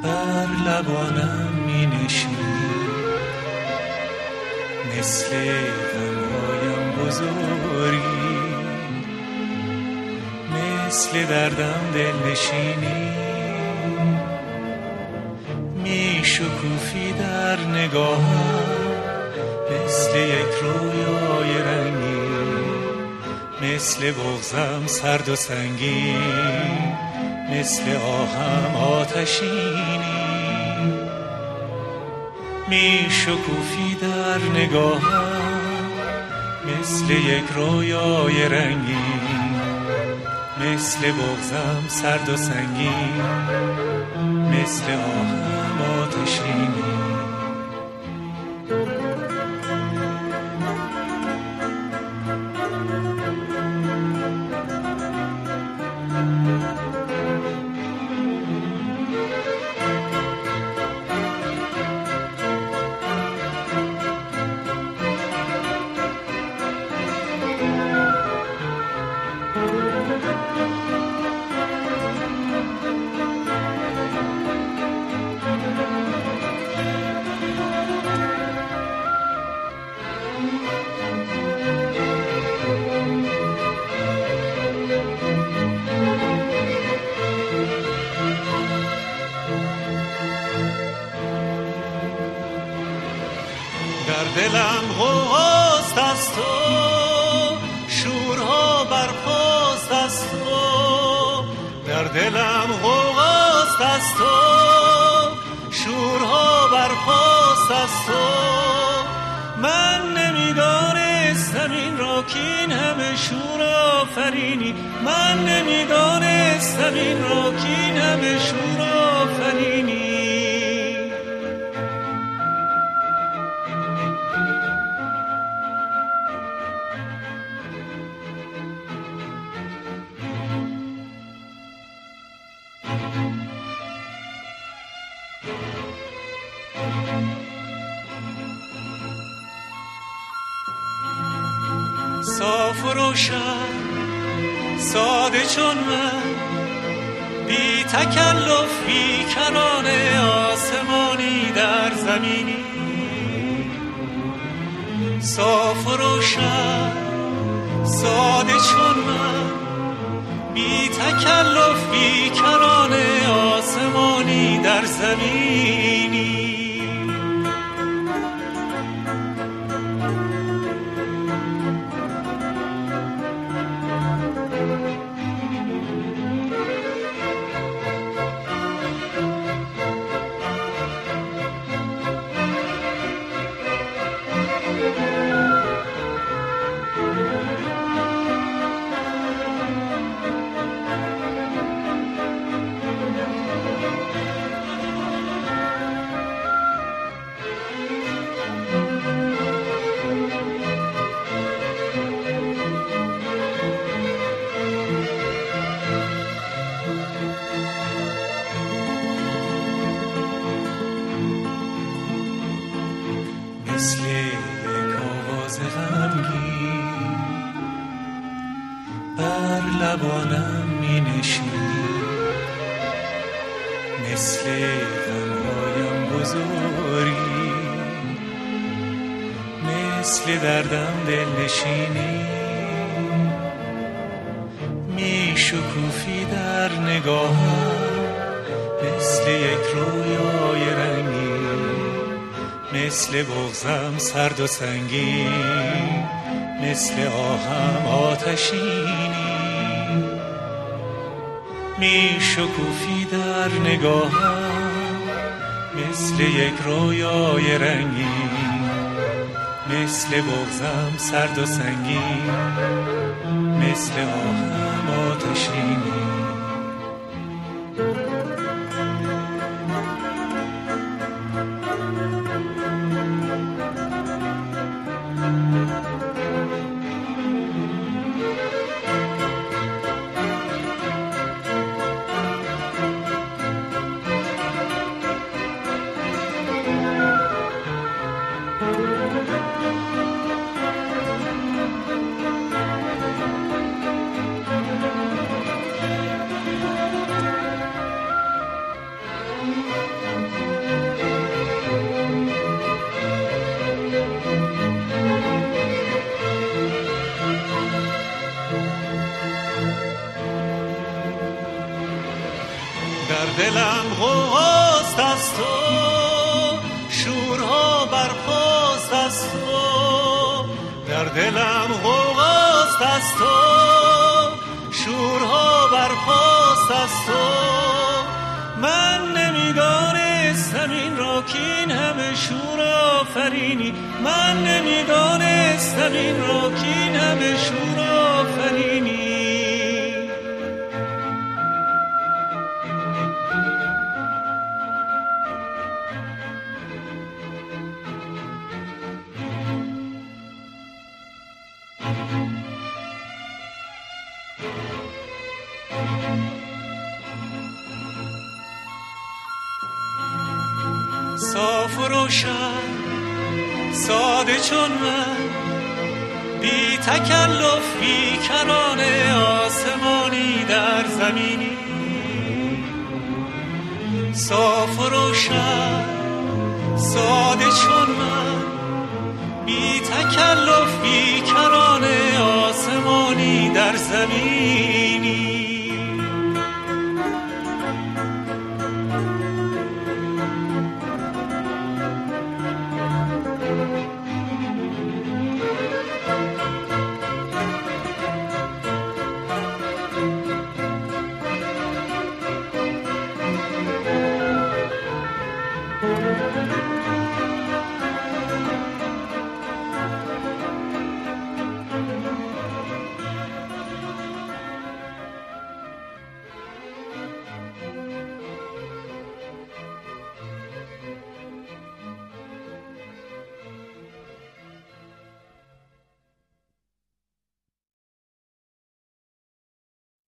بر لبانم می نشینی، مثل غمهایم بزرگی، مثل دردم دل نشینی، می شکوفی در نگاهم مثل یک رویای رنگی، مثل بغضم سرد و سنگین، مثل آهم آتشینی، می شکوفی در نگاهم مثل یک رویای رنگین، مثل بغضم سرد و سنگین، مثل آهم آتشینی. دلم غوغاست از تو، شورها برپاست از تو، در دلم غوغاست از تو، شورها برپاست از تو. من نمیدانستم این را که این همه شور آفرینی، من نمیدانستم این را که این همه شور آفرینی. صاف و روشن ساده چون من، بی تکلف بی کنان آسمانی در زمینی، صاف و روشن ساده چون من، بی تکلف بی کنان آسمانی در زمینی. مثل یک آواز غمگین بر لبانم می نشینی، مثل غمهایم بزرگی، مثل دردم دل نشینی، می شکوفی در نگاهم مثل یک رویای رنگی، مثل بغضم سرد و سنگین، مثل آهم آتشینی، می شکوفی در نگاهم مثل یک رویای رنگین، مثل بغضم سرد و سنگین، مثل آهم آتشینی. است و من نمیدانستم این را که این همه شور آفرینی. من نمیدانستم این را که این همه شور آفرینی. صاف و روشن ساده چون من، بی تکلف بی کران آسمانی در زمینی. صاف و روشن ساده چون من، بی تکلف بی کران آسمانی در زمینی.